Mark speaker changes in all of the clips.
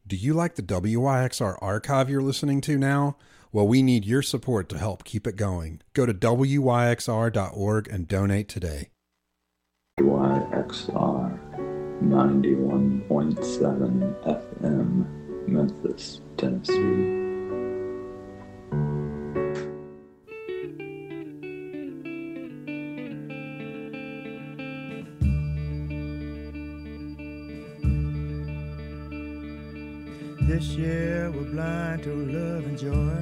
Speaker 1: Do you like the WYXR archive you're listening to now? Well, we need your support to help keep it going. Go to WYXR.org and donate today.
Speaker 2: WYXR 91.7 FM, Memphis, Tennessee.
Speaker 3: This year we're blind to love and joy.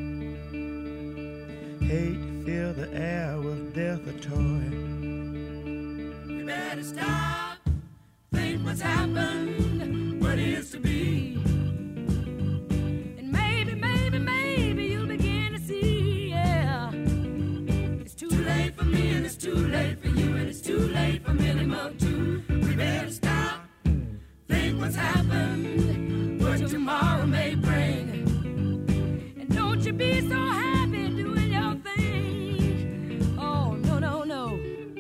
Speaker 3: Hate to fill the air with death a toy.
Speaker 4: We better stop, think what's happened, what is to be. And maybe you'll begin to see, yeah. It's too late for me and it's too late for you and it's too late for Millie Mug too. We better stop, think what's happened, what tomorrow may bring. And don't you be so happy doing your thing. Oh, no, no, no.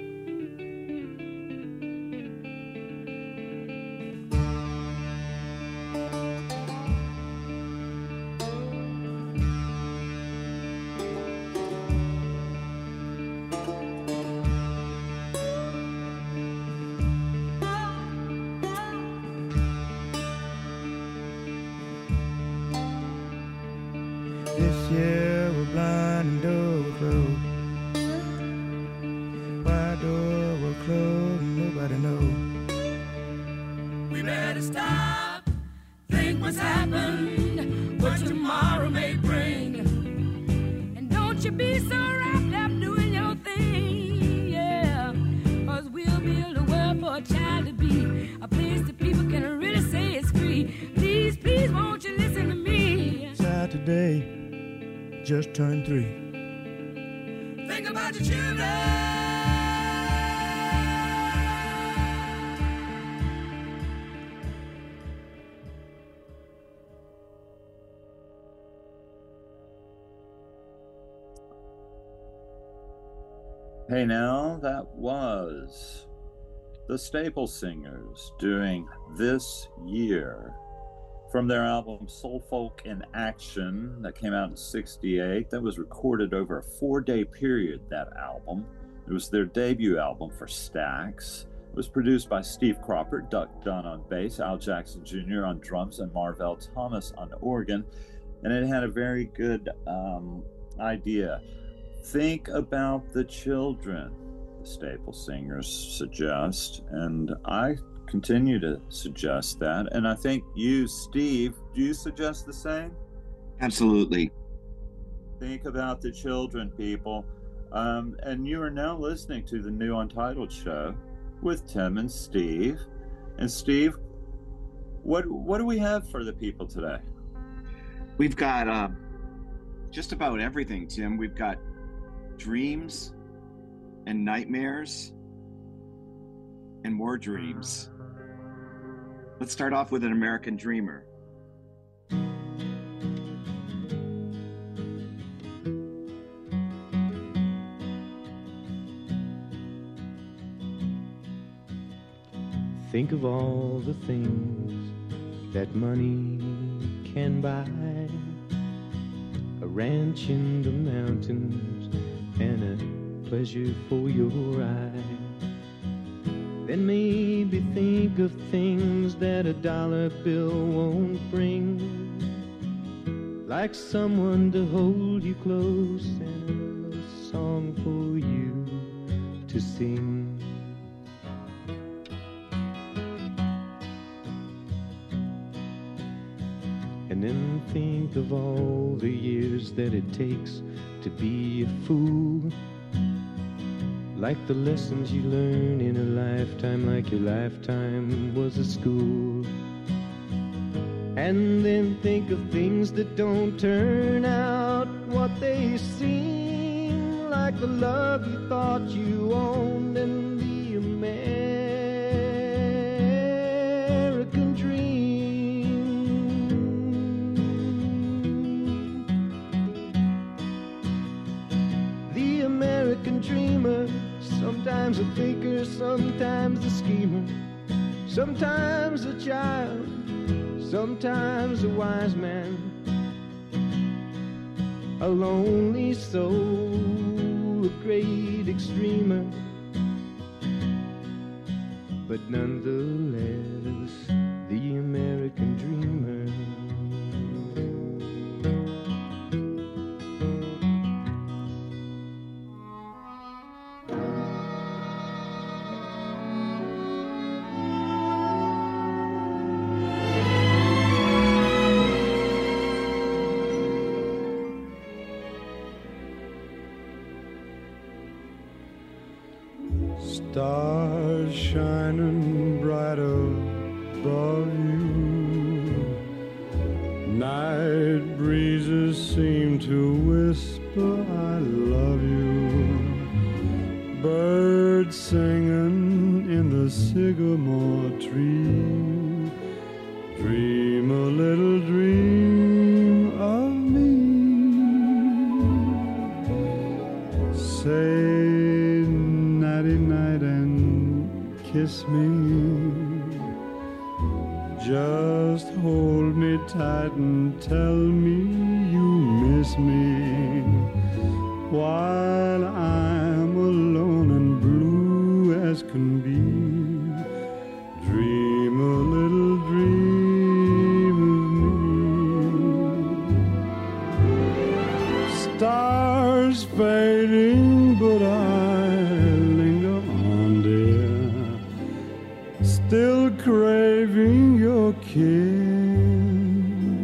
Speaker 3: This year we're blind and door will close. Why door will close and nobody knows.
Speaker 4: We better stop, think what's happened, what tomorrow may bring. And don't you be so wrapped up doing your thing, yeah. 'Cause we'll build a world for a child to be, a place that people can really say is free. Please, please, won't you listen to me?
Speaker 3: Saturday just turned 3.
Speaker 4: Think about your children.
Speaker 2: Hey now, that was the Staple Singers doing This Year from their album Soul Folk in Action that came out in '68. That was recorded over a 4-day period, that album. It was their debut album for Stax. It was produced by Steve Cropper, Duck Dunn on bass, Al Jackson Jr. on drums, and Marvell Thomas on organ. And it had a very good idea. Think about the children, the Staple Singers suggest, and I continue to suggest that. And I think you, Steve, do you suggest the same?
Speaker 5: Absolutely.
Speaker 2: Think about the children, people. And you are now listening to the new Untitled Show with Tim and Steve. And Steve, what do we have for the people today?
Speaker 5: We've got just about everything, Tim. We've got dreams and nightmares and more dreams. Let's start off with an American Dreamer.
Speaker 6: Think of all the things that money can buy. A ranch in the mountains and a pleasure for your eye. Then maybe think of things that a dollar bill won't bring, like someone to hold you close and a song for you to sing. And then think of all the years that it takes to be a fool, like the lessons you learn in a lifetime, like your lifetime was a school. And then think of things that don't turn out what they seem, like the love you thought you owned and the American dream. The American dreamer, sometimes a thinker, sometimes a schemer, sometimes a child, Sometimes a wise man, a lonely soul, a great extremer, but nonetheless the American dreamer.
Speaker 3: Stars shining bright above you, night breezes seem to whisper I love you, birds singing in the sycamore tree, dream a little dream of me, say night and kiss me, just hold me tight and tell me you miss me, while I'm alone and blue as can be, dream a little dream of me. Stars fading, but still craving your kiss.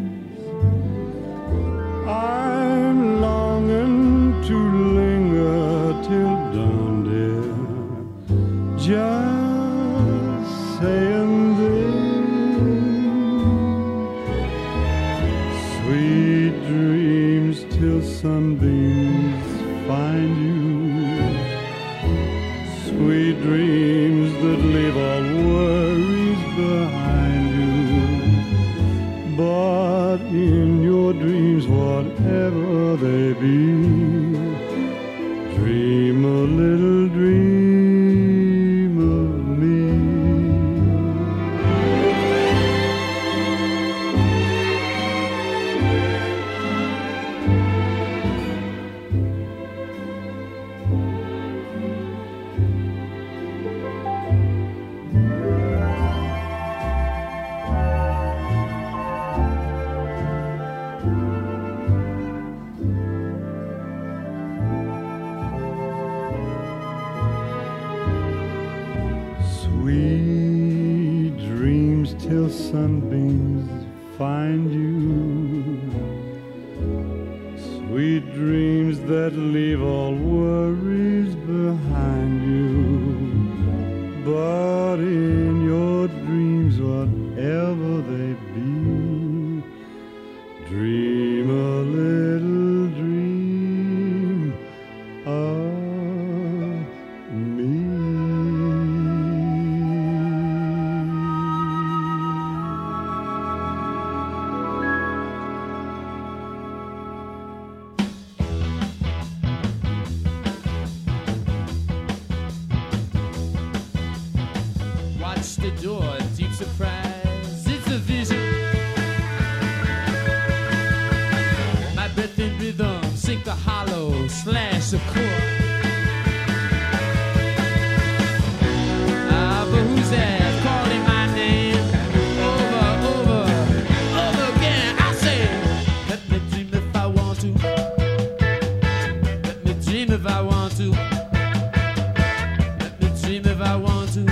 Speaker 3: I'm longing to linger till dawn, dear, just saying this. Sweet dreams till sunbeams find you, sweet dreams that leave all worries behind you, but in your dreams, whatever they be, dream a little dream of me. Sweet dreams till sunbeams find you, sweet dreams that leave all worries behind you, but in your dreams, whatever they be, dream a little dream of me.
Speaker 7: Watch the door, deep surprise, it's a vision. My breath in rhythm, sink the hollow, slash the core. Ah, but who's that calling my name? Over again, I say, let me dream if I want to. Let me dream if I want to. Let me dream if I want to.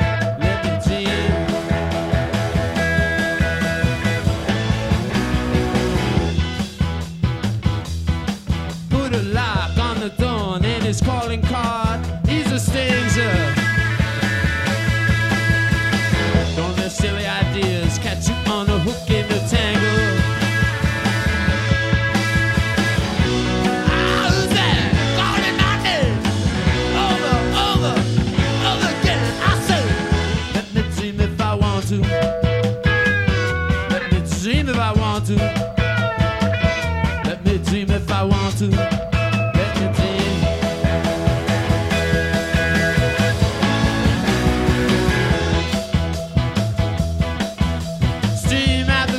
Speaker 7: His calling card, he's a stranger. Don't let silly ideas catch you on a hook in the tangle. Ah, who's that? Calling my name. Over again, I say, let me dream if I want to. Let me dream if I want to. Let me dream if I want to. Stream at the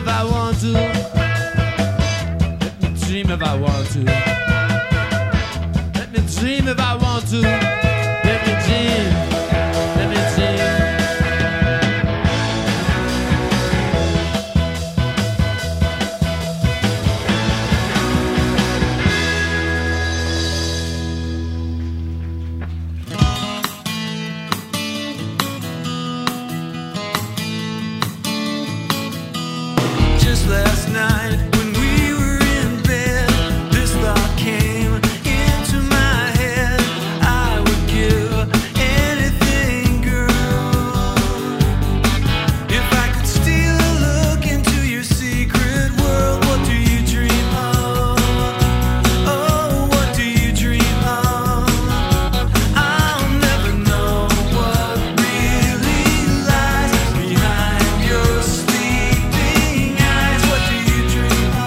Speaker 7: I want to. Let me dream if I want to. Let me dream if I want to. Let me dream. Let me dream.
Speaker 8: Just last night when we were in bed, this thought came into my head. I would give anything, girl, if I could steal a look into your secret world. What do you dream of? Oh, what do you dream of? I'll never know what really lies behind your sleeping eyes. What do you dream of?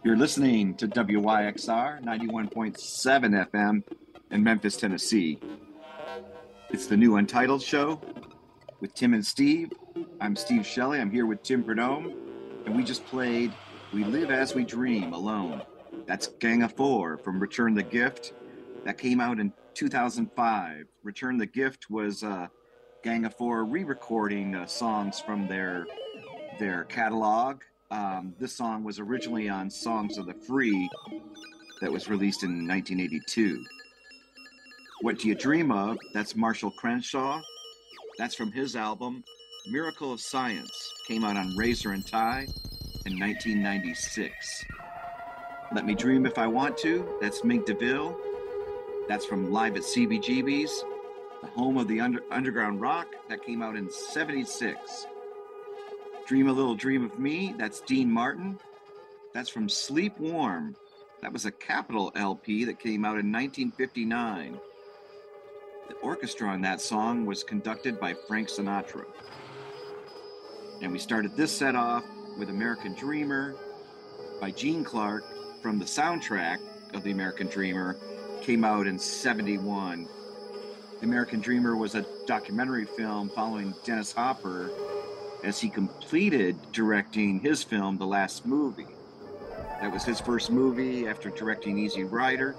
Speaker 5: You're listening to WYXR 91.7 FM in Memphis, Tennessee. It's the new Untitled Show with Tim and Steve. I'm Steve Shelley. I'm here with Tim Perdome, and we just played We Live As We Dream Alone. That's Gang of Four from Return the Gift. That came out in 2005. Return the Gift was Gang of Four re-recording songs from their catalog. This song was originally on Songs of the Free that was released in 1982. What Do You Dream Of? That's Marshall Crenshaw. That's from his album Miracle of Science. Came out on Razor and Tie in 1996. Let Me Dream If I Want To. That's Mink DeVille. That's from Live at CBGB's, the home of the underground rock. That came out in 76. Dream a Little Dream of Me, that's Dean Martin. That's from Sleep Warm. That was a Capitol LP that came out in 1959. The orchestra on that song was conducted by Frank Sinatra. And we started this set off with American Dreamer by Gene Clark from the soundtrack of The American Dreamer. Came out in 71. The American Dreamer was a documentary film following Dennis Hopper as he completed directing his film, The Last Movie. That was his first movie after directing Easy Rider.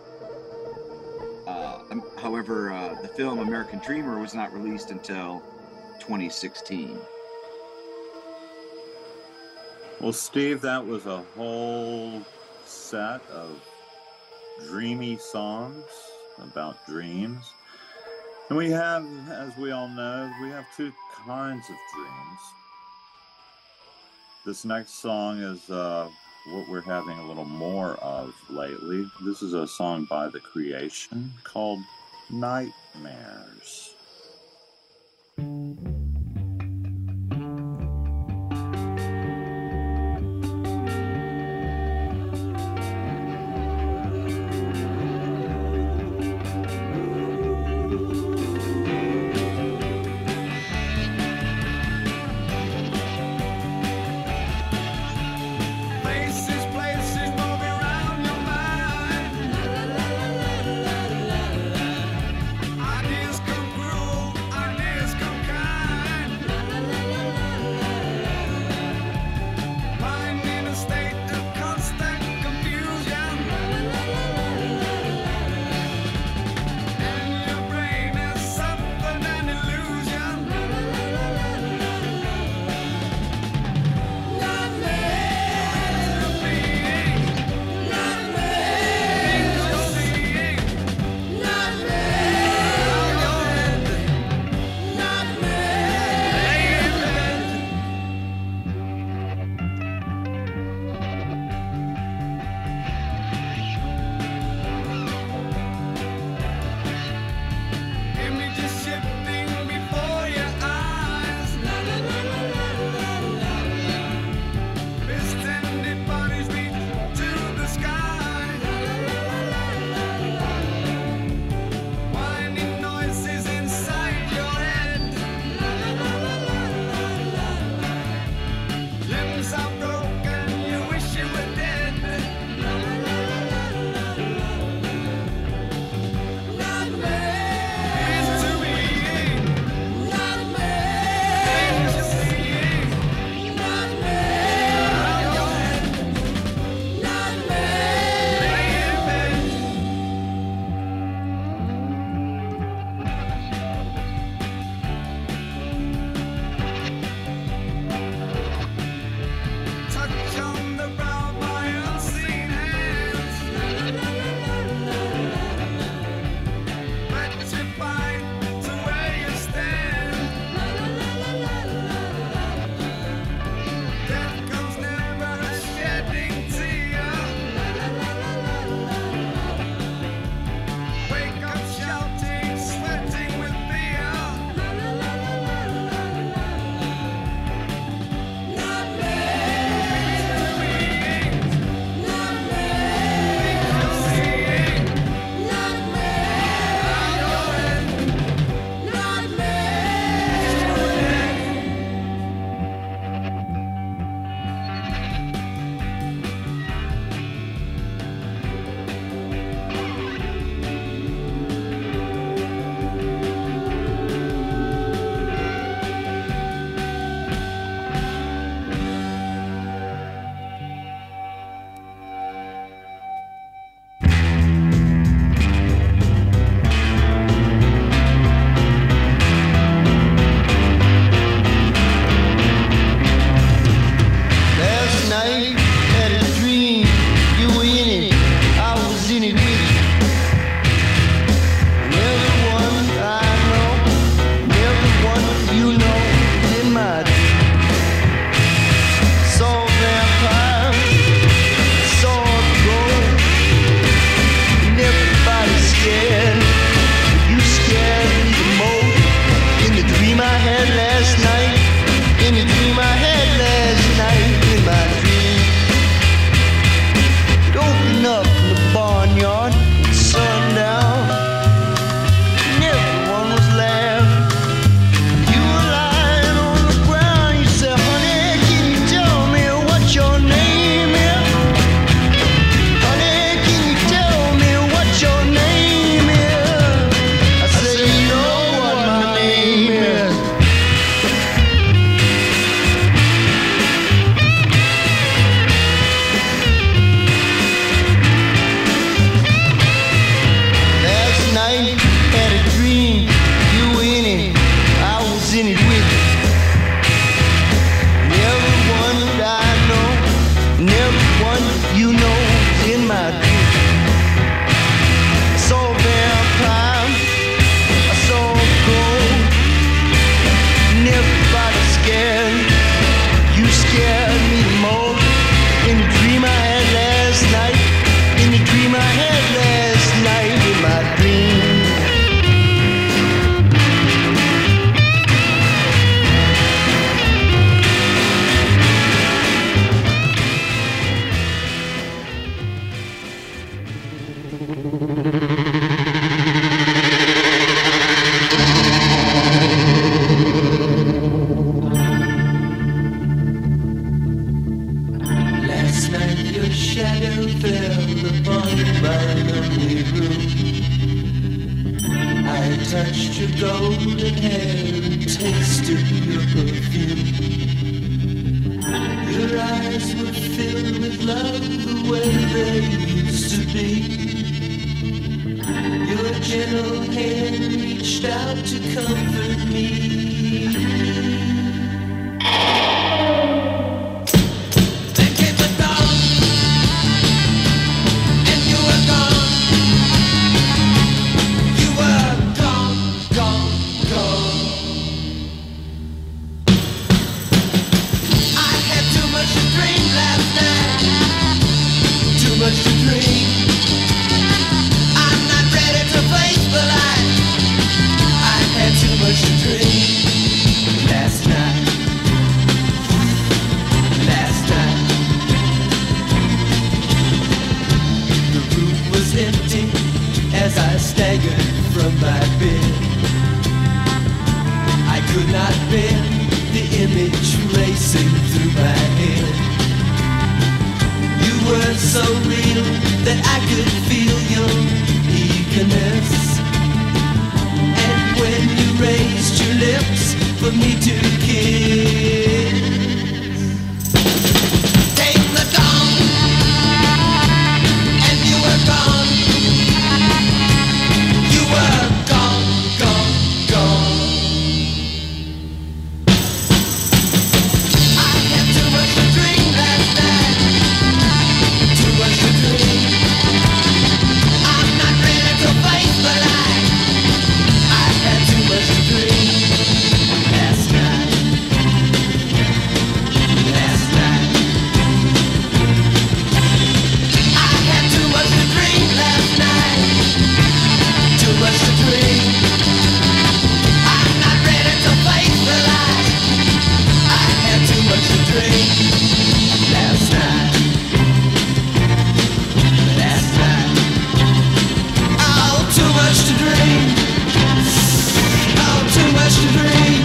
Speaker 5: However, the film American Dreamer was not released until 2016.
Speaker 2: Well, Steve, that was a whole set of dreamy songs about dreams. And we have, as we all know, we have two kinds of dreams. This next song is what we're having a little more of lately. This is a song by The Creation called Nightmares.
Speaker 8: Ideas come through.
Speaker 3: everyone that I know, and everyone you know is in my dream. I saw a vampire, I saw a ghost, and everybody's scared. You scared me the most. In the dream I had last night, in the dream I had last night, in my dream.
Speaker 8: Last night your shadow fell upon my lonely room. I touched your golden hair and tasted your perfume. Your eyes were filled with love the way they used to be. Your gentle hand reached out to comfort me. Then came the dawn, and you were gone. You were gone, gone, gone. I had too much to dream last night, too much to dream. I'm not ready to face the light. I had too much to dream last night. Last night. The room was empty as I staggered from my bed. I could not bear the image racing through my head. You were so real that I could feel your eagerness. And when you raised your lips for me to kiss, came the dawn, and you were gone. You were gone, gone, gone. I had too much to dream last night, too much to dream. I'm not ready to face the light. I had too much to dream last night. Last night. I had too much to dream last night. Too much to dream. I'm not ready to face the light. I had too much to dream last night. Last night. Oh, too much to dream. Oh, too much to dream.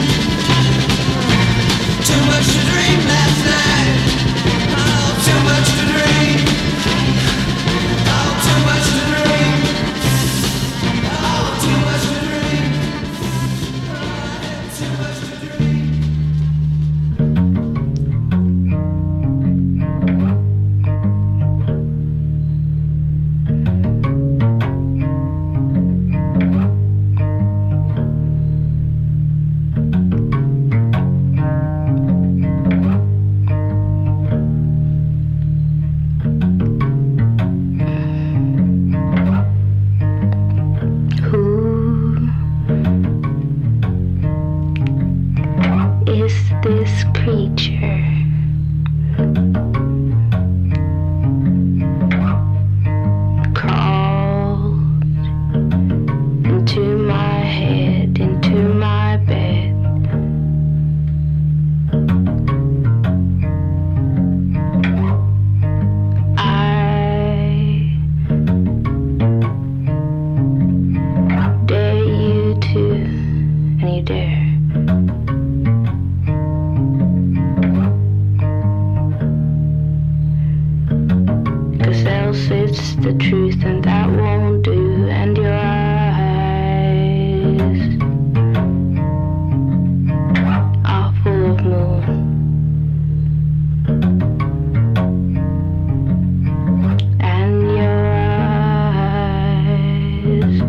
Speaker 8: Too much to dream last night. Oh, too much to dream. Oh, too much to dream. Oh, too much to dream. I had too much to dream.
Speaker 9: Who is this creature? Crawled into my head, into my bed. I dare you to, and you dare. Cause else it's the truth and that won't do. And your eyes are full of moon. And your eyes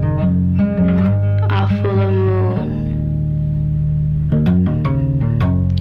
Speaker 9: are full of moon.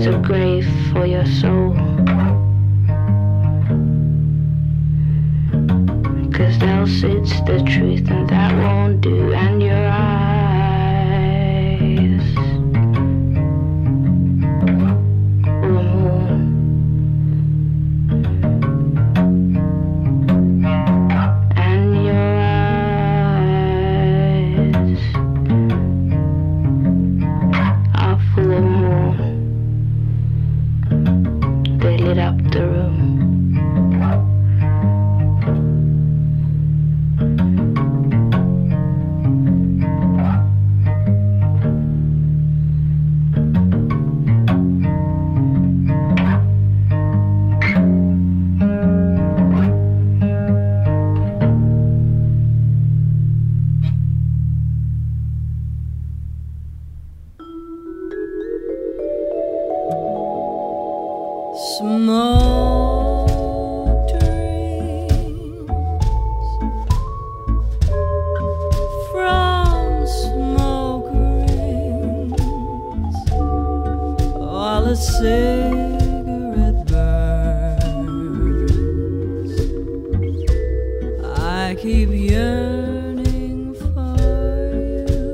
Speaker 9: is a grave for your soul. 'Cause else it's the truth and that won't do. And your eyes will moon. And your eyes are full of moon. They lit up the room.
Speaker 10: Smoke dreams from smoke rings while a cigarette burns. I keep yearning for you.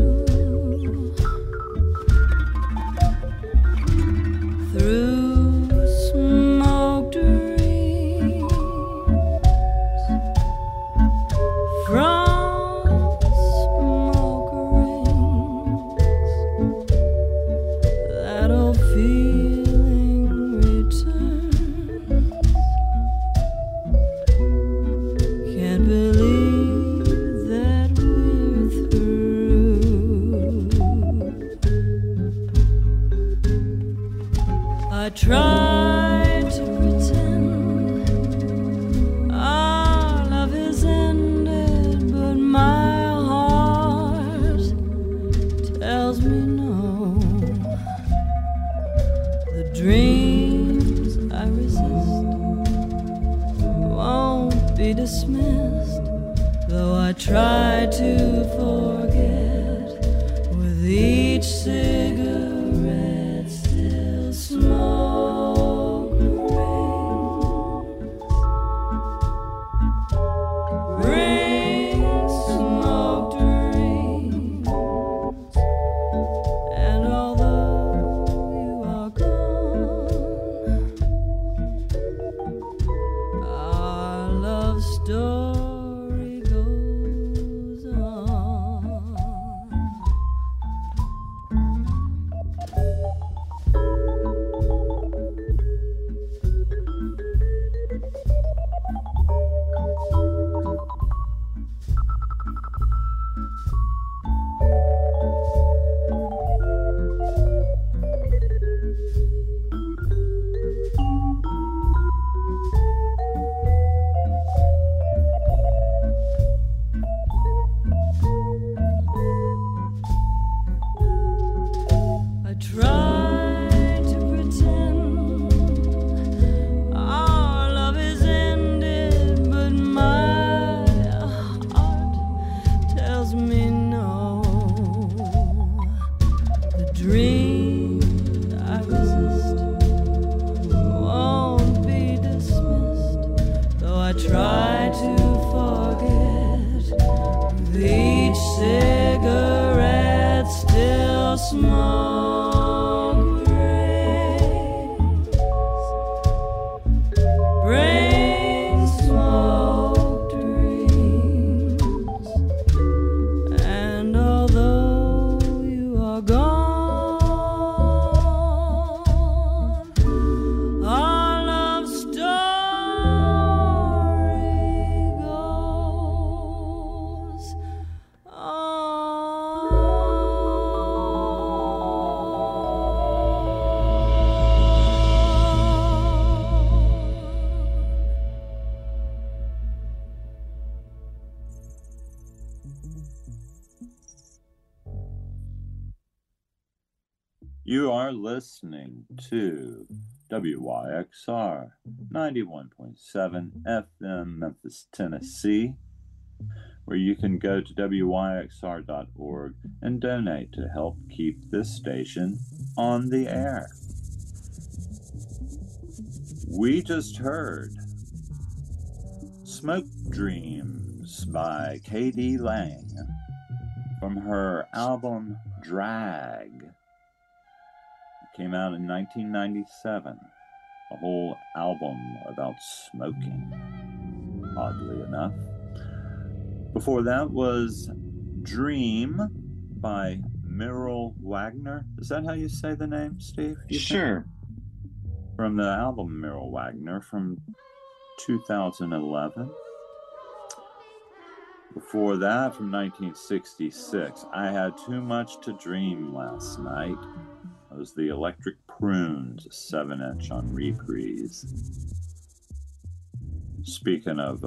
Speaker 10: Through smoke dreams from smoke rings, that old feeling returns. Can't believe that we're through. I tried to pretend our love is ended, but my heart tells me no. The dreams I resist won't be dismissed, though I try to forget with each cigarette still smoke rings, smoke dreams. And although you are gone, our love story goes on. I tried to pretend our love is ended, but my heart tells me no. The dream I resist won't be dismissed, though I try to forget with each cigarette still smoke rings, smoke dreams. And although you are gone, our love story goes
Speaker 2: You are listening to WYXR 91.7 FM Memphis, Tennessee, where you can go to wyxr.org and donate to help keep this station on the air. We just heard Smoke Dreams by K.D. Lang from her album Drag. It came out in 1997. A whole album about smoking, oddly enough. Before that was Dream by Meryl Wagner. Is that how you say the name, Steve?
Speaker 5: Sure.
Speaker 2: From the album Meryl Wagner from 2011. Before that, from 1966, I Had Too Much to Dream Last Night. It was the Electric Prunes, a 7-inch on Reprise. Speaking of,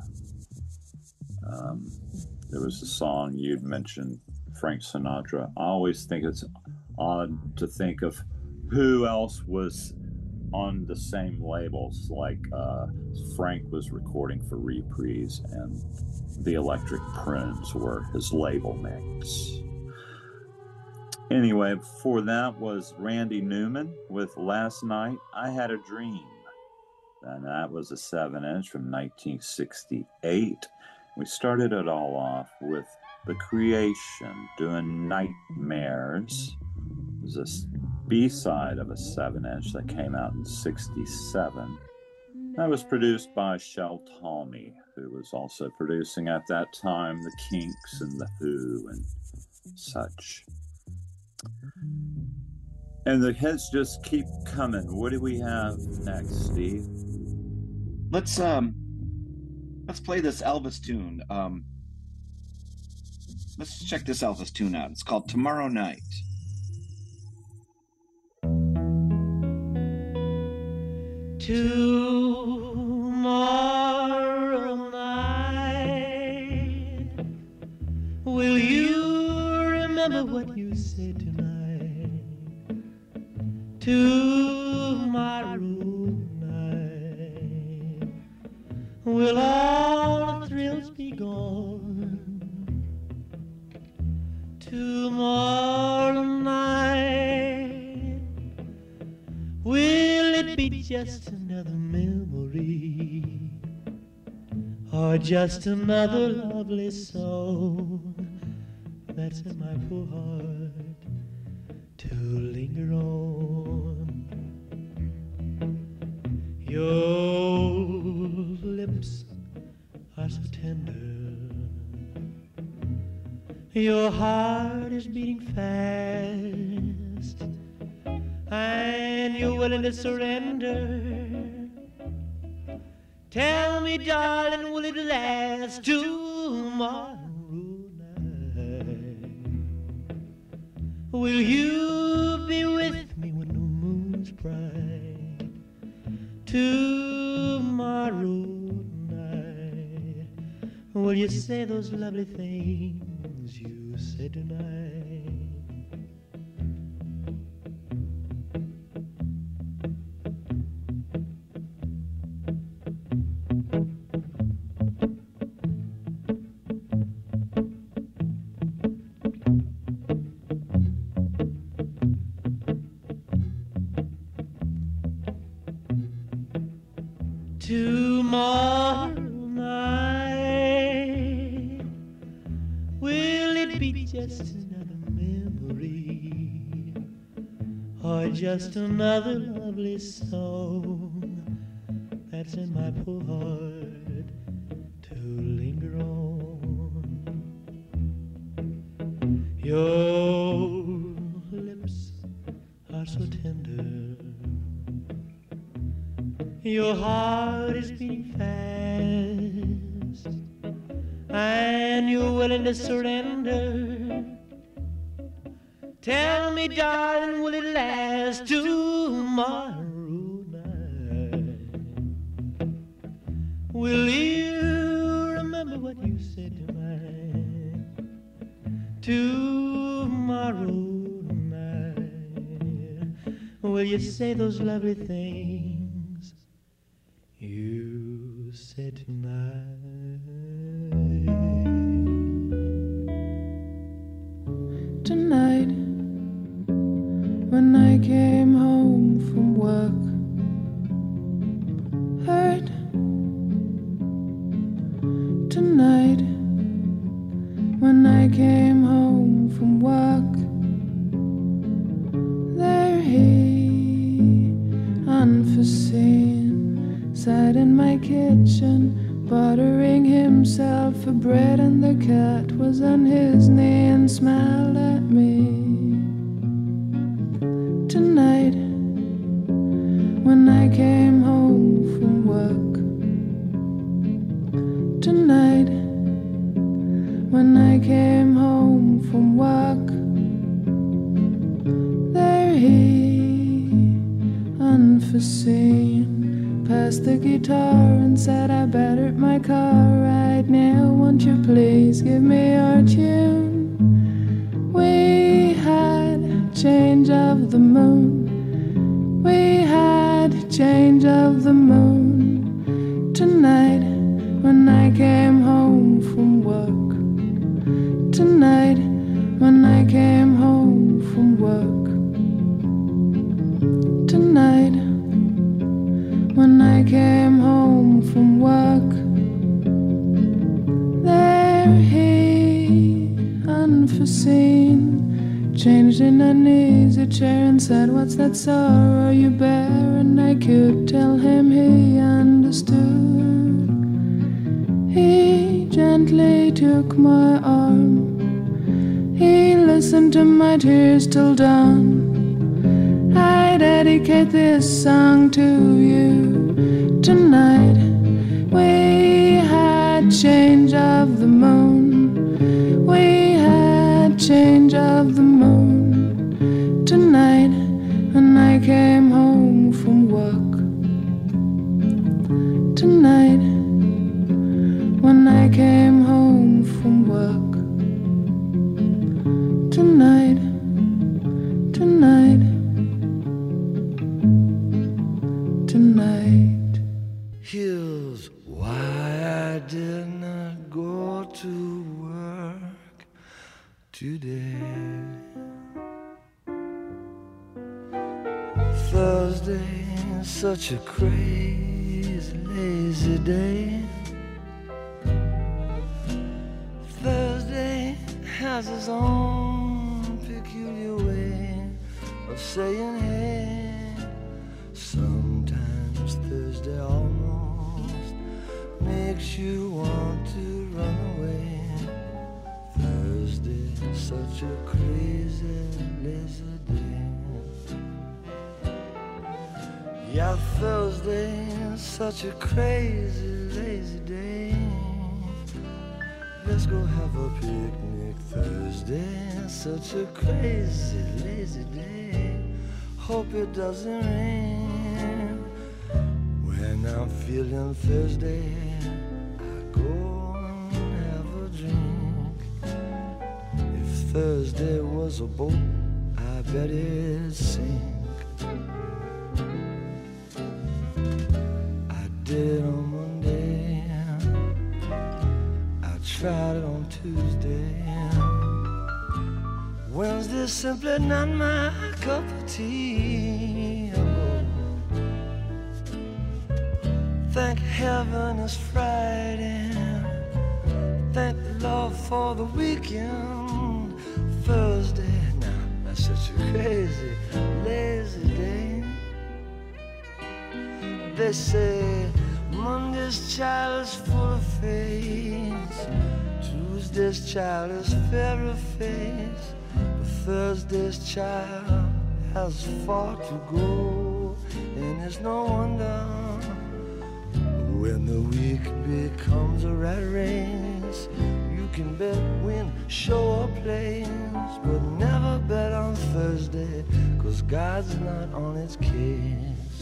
Speaker 2: there was a song you'd mentioned, Frank Sinatra. I always think it's odd to think of who else was on the same labels, like Frank was recording for Reprise and the Electric Prunes were his label mates. Anyway, before that was Randy Newman with Last Night I Had a Dream. And that was a 7-inch from 1968. We started it all off with The Creation doing Nightmares. It was a B-side of a 7-inch that came out in 67. That was produced by Shel Talmy, who was also producing at that time the Kinks and the Who and such. And the hits just keep coming. What do we have next, Steve?
Speaker 5: Let's play this Elvis tune. Let's check this Elvis tune out. It's called Tomorrow Night.
Speaker 3: Tomorrow night, will you remember what you said tonight? Tomorrow night, will all the thrills be gone? Tomorrow night, will it be just another memory, or just another lovely song that's in my poor heart to linger on? Your lips are so tender, your heart is beating fast, and you're willing to surrender. Tell me, darling, will it last tomorrow night? Will you be with me when the moon's bright? Tomorrow night, will you say those lovely things you said tonight? Tomorrow night, will it be just another memory, or just another lovely song that's in my poor heart to linger on? Your lips are so tender, your heart is beating fast, and you're willing to surrender. Tell me, darling, will it last tomorrow night? Will you remember what you said tonight? Tomorrow night, will you say those lovely things you said tonight?
Speaker 10: Tonight, when I came home from work, my kitchen, buttering himself for bread, and the cat was on his knee and smiled at me. Tonight, when I came home from work, tonight, when I came home from work, there he, unforeseen, passed the guitar and said, I battered my car right now, won't you please give me your tune? We had change of the moon, we had change of the moon. Tonight, when I came home from work, tonight, when I came home from work, tonight, when I came home from work, there he, unforeseen, changed in an easy chair and said, what's that sorrow you bear? And I could tell him he understood. He gently took my arm, he listened to my tears till dawn. I dedicate this song to you. Tonight, we had change of the moon, we had change of the moon. Tonight, when I came home from work, tonight, when I came home from work, tonight, tonight, tonight.
Speaker 8: Here's why I did not go to work today. Thursday is such a crazy, lazy day. Thursday has its own peculiar way of saying hey. Sometimes Thursday almost makes you want to run away. Thursday is such a crazy, lazy day. Yeah, Thursday is such a crazy, lazy day. Let's go have a picnic. Thursday is such a crazy, lazy day. Hope it doesn't rain. When I'm feeling Thursday, I go and have a drink. If Thursday was a boat, I bet it'd sink. I did it on Monday, I tried it on Tuesday. Wednesday's simply not my cup of tea. Oh, thank heaven it's Friday. Thank the Lord for the weekend. Thursday, now that's such a crazy, lazy day. They say Monday's child is full of face, Tuesday's child is fair of face, but Thursday's child has far to go, and it's no wonder when the week becomes a rat race. You can bet win, show or plays, but never bet on Thursday, 'cause God's not on its case.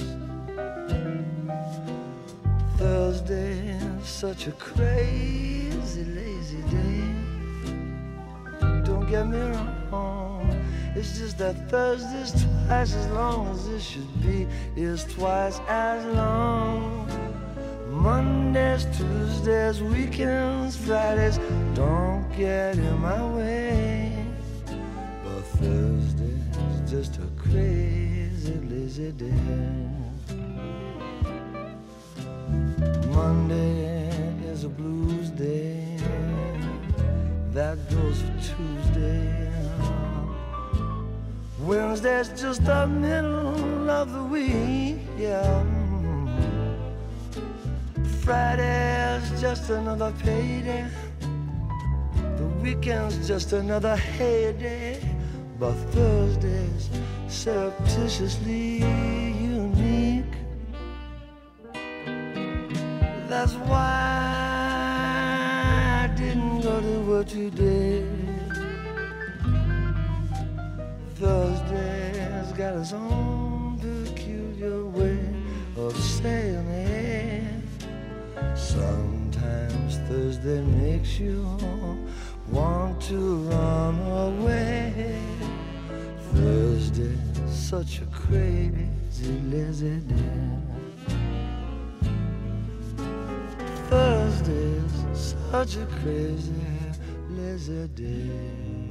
Speaker 8: Thursday is such a crazy, lazy day. Don't get me wrong, it's just that Thursday's twice as long as it should be, is twice as long. Mondays, Tuesdays, weekends, Fridays don't get in my way, but Thursday's just a crazy, lazy day. Monday is a blues day, that goes for Tuesday. Wednesday's just the middle of the week, yeah.
Speaker 3: Friday's just another payday. The weekend's just another heyday. But Thursday's surreptitiously unique. That's why I didn't go to work today. Thursday's got its own peculiar way of saying it. Sometimes Thursday makes you want to run away. Thursday's such a crazy lazy day. Thursday's such a crazy lazy day.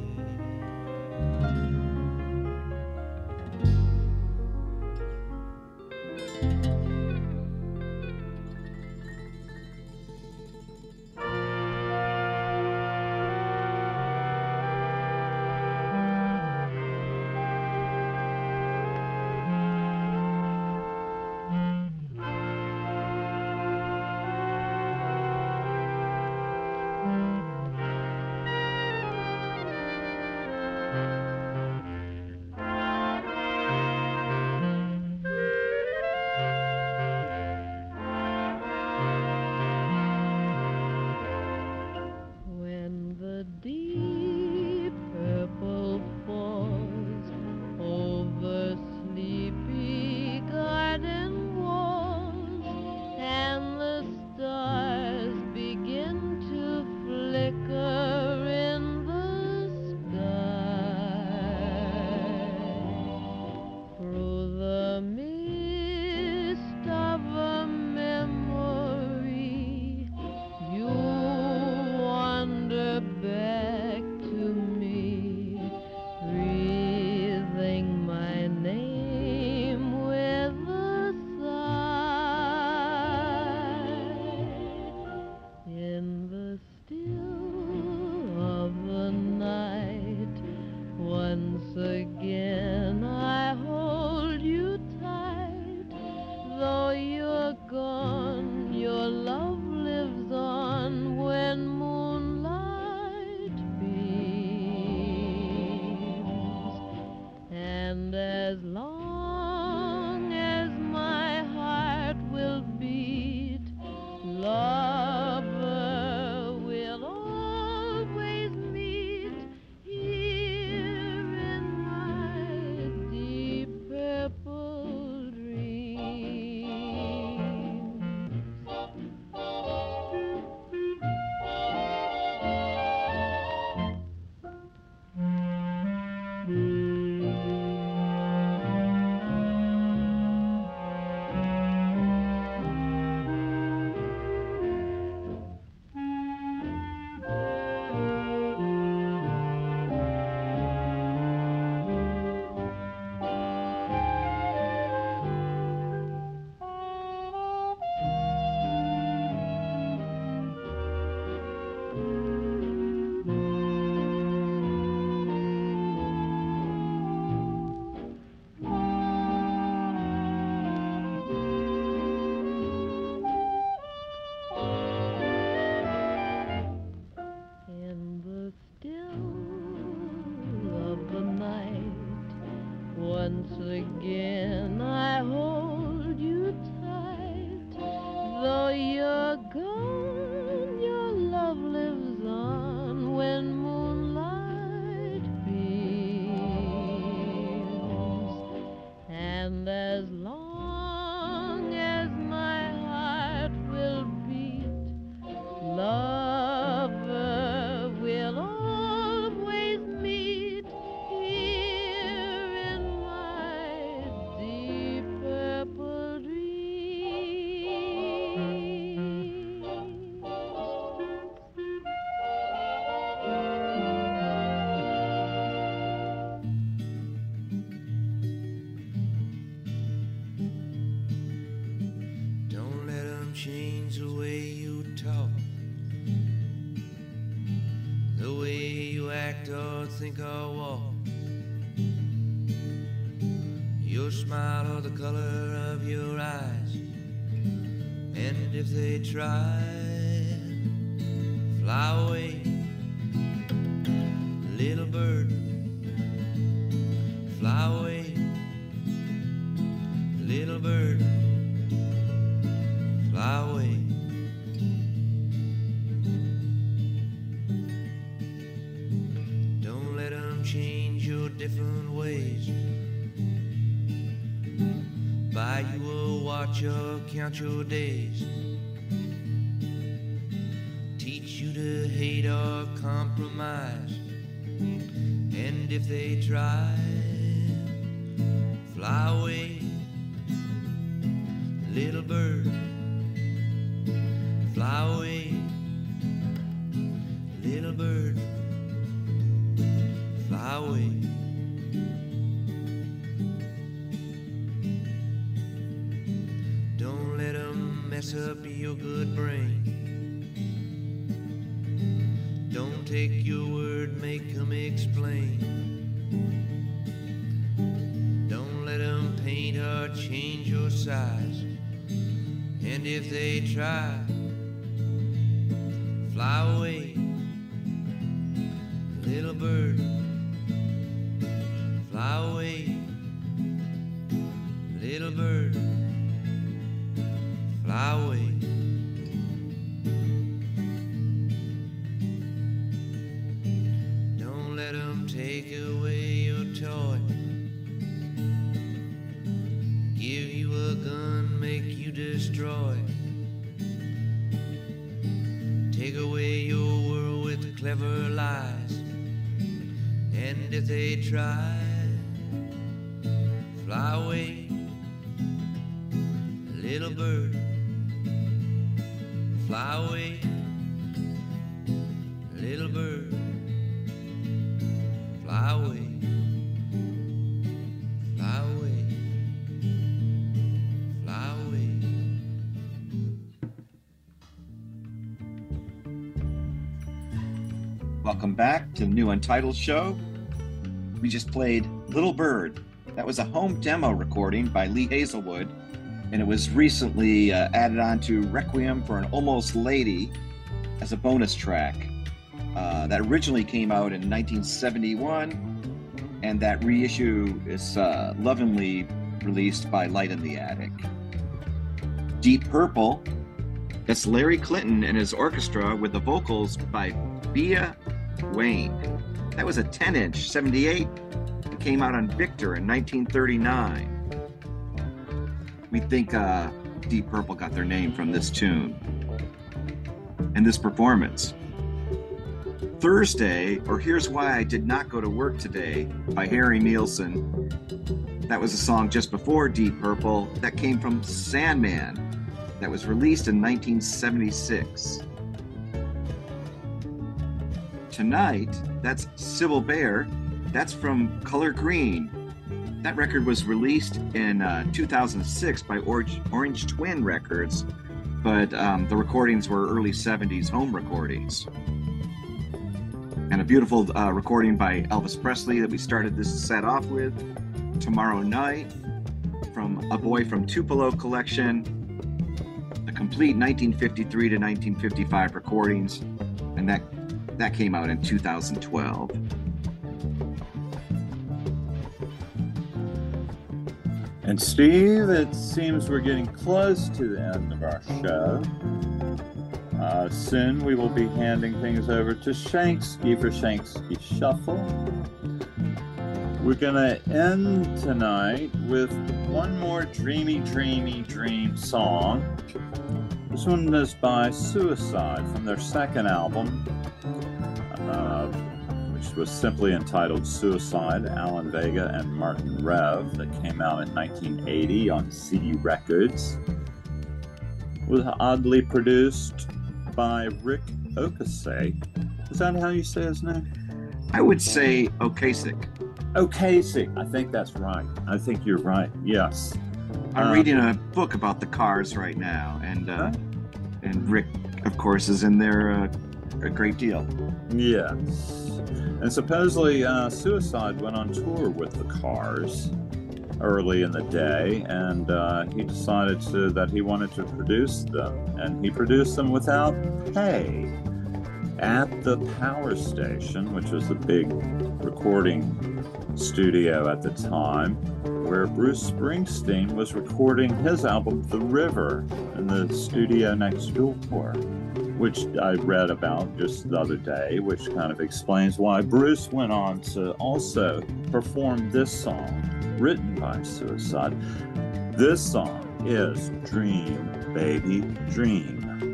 Speaker 8: change the way you talk, the way you act or think or walk, your smile or the color of your eyes, And if they try, fly away, little bird, fly away, little bird, fly away. Don't let them change your different ways. Buy you a watch or count your days. Teach you to hate or compromise. And if they try, fly away, little bird, fly away, little bird, fly away. Don't let them mess up your good brain. Don't take your word, make them explain. Don't let them paint or change your size. And if they try, fly away, little bird, fly away, little bird, fly away. Don't let them take away your toy. Give you a gun, make you destroy. Take away your world with clever lies. And if they try, fly away, little bird, fly away, little bird, fly away, fly away, fly away.
Speaker 5: Welcome back to the new Untitled Show. We just played Little Bird. That was a home demo recording by Lee Hazelwood, and it was recently added on to Requiem for an Almost Lady as a bonus track. That originally came out in 1971, and that reissue is lovingly released by Light in the Attic. Deep Purple, that's Larry Clinton and his orchestra with the vocals by Bea Wayne. That was a 10-inch, 78. It came out on Victor in 1939. We think Deep Purple got their name from this tune and this performance. Thursday, or Here's Why I Did Not Go to Work Today by Harry Nilsson. That was a song just before Deep Purple. That came from Sandman. That was released in 1976. Tonight, that's Sybil Bear. That's from Color Green. That record was released in 2006 by Orange Twin Records, but the recordings were early 70s home recordings. And a beautiful recording by Elvis Presley that we started this set off with, Tomorrow Night, from A Boy from Tupelo collection, a complete 1953 to 1955 recordings, and that came out in 2012.
Speaker 2: And Steve, it seems we're getting close to the end of our show. Soon we will be handing things over to Shanksky for Shanksky Shuffle. We're gonna end tonight with one more dreamy dream song. This one is by Suicide from their second album, which was simply entitled Suicide, Alan Vega and Martin Rev, that came out in 1980 on CD Records. It was oddly produced by Rick Ocasek. Is that how you say his name?
Speaker 5: I would say Ocasek.
Speaker 2: Ocasek. I think that's right. I think you're right. Yes.
Speaker 5: I'm reading a book about the Cars right now, and Rick, of course, is in there a great deal.
Speaker 2: Yes. And supposedly Suicide went on tour with the Cars. early in the day, and he decided that he wanted to produce them, and he produced them without pay at the Power Station, which was the big recording studio at the time, where Bruce Springsteen was recording his album The River in the studio next door, which I read about just the other day, which kind of explains why Bruce went on to also perform this song written by Suicide. This song is Dream, Baby, Dream.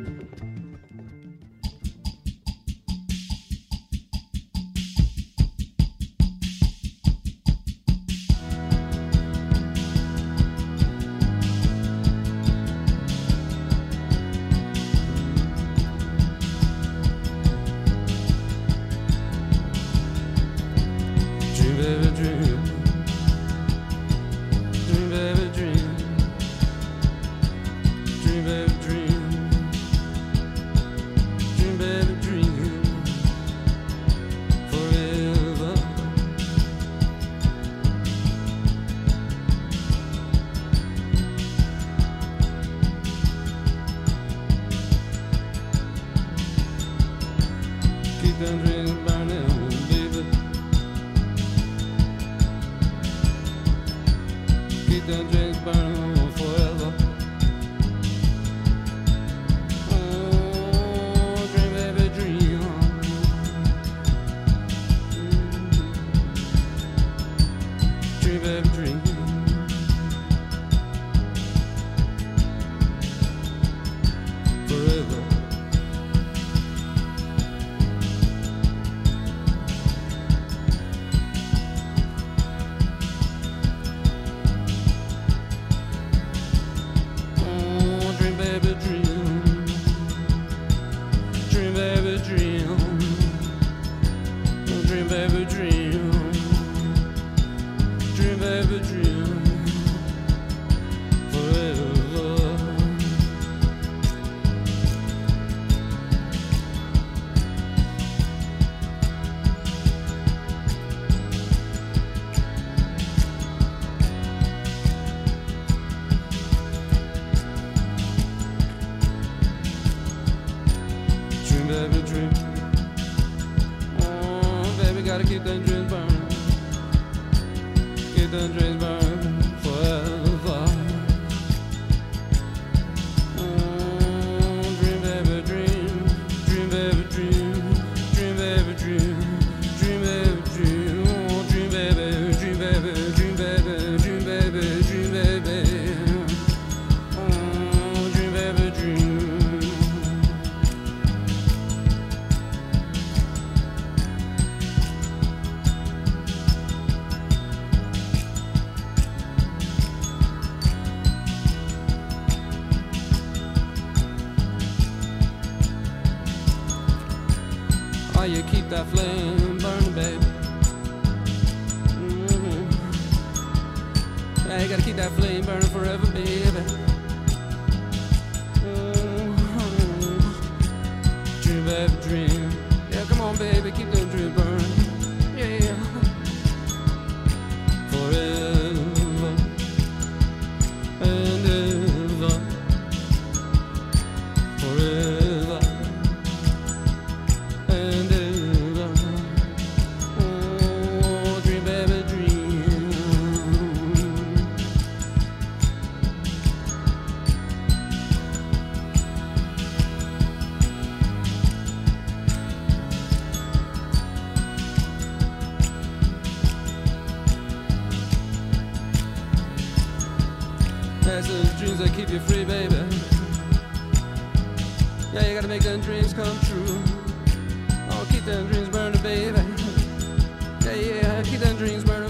Speaker 7: You keep that flame burning, baby. Yeah, you gotta keep that flame burning forever, baby. Dream, baby, dream. Yeah, come on, baby, keep that dream burning. Yeah, forever and ever, forever. That's those dreams that keep you free, baby. Yeah, you gotta make them dreams come true. Oh, keep them dreams burning, baby. Yeah, keep them dreams burning.